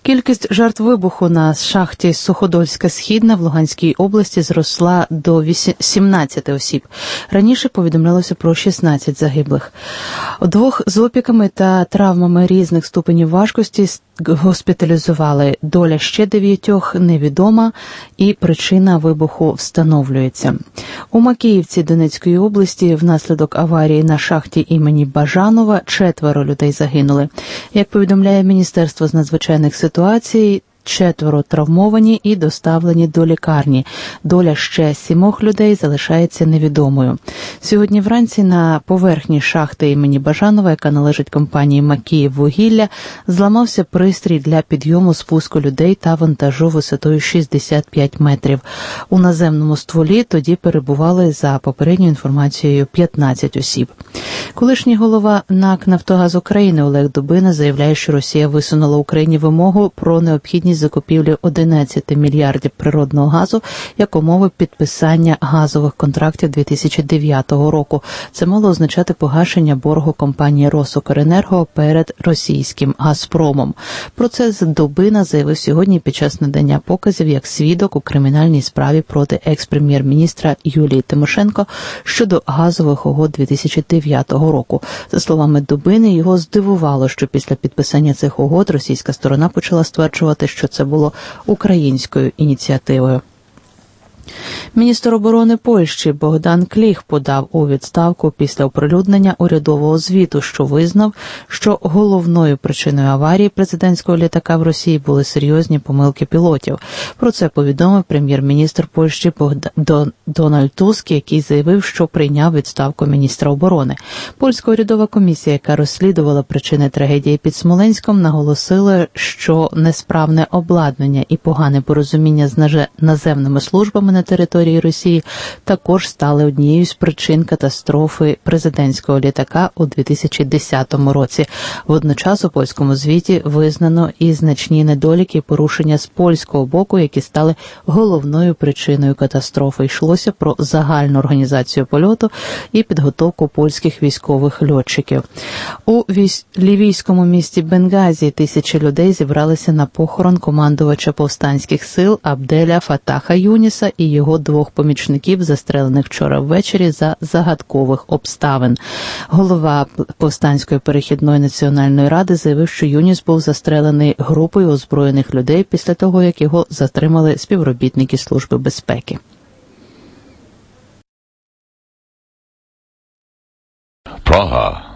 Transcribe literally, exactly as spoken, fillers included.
Кількість жертв вибуху на шахті Суходольська-Східна в Луганській області зросла до сімнадцяти осіб. Раніше повідомлялося про шістнадцять загиблих. Двох з опіками та травмами різних ступенів важкості госпіталізували. Доля ще дев'ятьох невідома і причина вибуху встановлюється. У Макіївці Донецької області внаслідок аварії на шахті імені Бажанова четверо людей загинули. Як повідомляє Міністерство з надзвичайних ситуацій, четверо травмовані і доставлені до лікарні. Доля ще сімох людей залишається невідомою. Сьогодні вранці на поверхні шахти імені Бажанова, яка належить компанії «Макіїввугілля», зламався пристрій для підйому спуску людей та вантажу висотою шістдесят п'ять метрів. У наземному стволі тоді перебували, за попередньою інформацією, п'ятнадцять осіб. Колишній голова НАК «Нафтогаз України» Олег Дубина заявляє, що Росія висунула Україні вимогу про необхідність закупівлі одинадцяти мільярдів природного газу як умови підписання газових контрактів дві тисячі дев'ятого року. Це мало означати погашення боргу компанії «Росукренерго» перед російським «Газпромом». Про це Дубина заявив сьогодні під час надання показів як свідок у кримінальній справі проти екс-прем'єр-міністра Юлії Тимошенко щодо газових угод дві тисячі дев'ятого року. За словами Дубини, його здивувало, що після підписання цих угод російська сторона почала стверджувати, що це було українською ініціативою. Міністр оборони Польщі Богдан Кліх подав у відставку після оприлюднення урядового звіту, що визнав, що головною причиною аварії президентського літака в Росії були серйозні помилки пілотів. Про це повідомив прем'єр-міністр Польщі Богдан... Дональд Туск, який заявив, що прийняв відставку міністра оборони. Польська урядова комісія, яка розслідувала причини трагедії під Смоленськом, наголосила, що несправне обладнання і погане порозуміння з наземними службами на території Росії також стали однією з причин катастрофи президентського літака у дві тисячі десятому році. Водночас у польському звіті визнано і значні недоліки і порушення з польського боку, які стали головною причиною катастрофи. Йшлося про загальну організацію польоту і підготовку польських військових льотчиків. У лівійському місті Бенгазі тисячі людей зібралися на похорон командувача повстанських сил Абделя Фатаха Юніса і його двох помічників, застрелених вчора ввечері за загадкових обставин. Голова Повстанської перехідної національної ради заявив, що Юніс був застрелений групою озброєних людей після того, як його затримали співробітники Служби безпеки. Praha